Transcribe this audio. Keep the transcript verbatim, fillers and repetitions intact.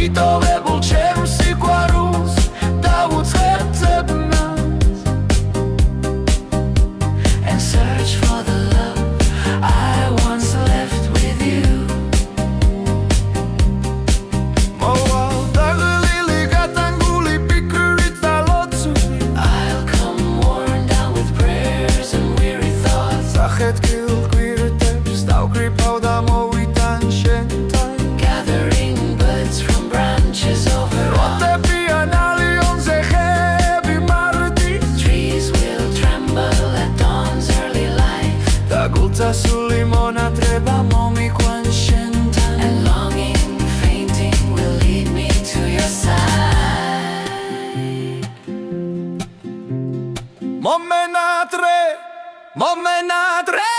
Pittoreble cerul sicuarus Dauți rețepnas And search for the love I once left with you. Mowal dagli ligata anguli piccurita lotsuri I'll come worn down with prayers and weary thoughts Sachet kil quirte stau gripau da moitan shentai Gathering buds from branches over Rote pianali onze heavy marti Trees will tremble at dawn's early light Dagulta su limona treba momi quan shentan And longing, fainting will lead me to your side. Momenatre, momenatre